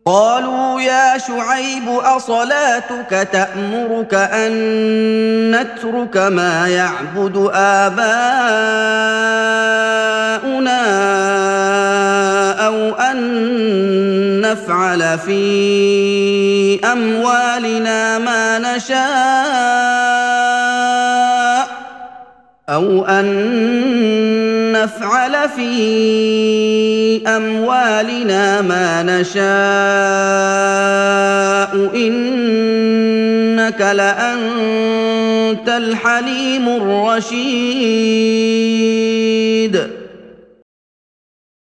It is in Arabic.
قالوا يا شعيب أصلاتك تأمرك أن نترك ما يعبد آباؤنا أو أن نفعل في أموالنا ما نشاء إنك لأنت الحليم الرشيد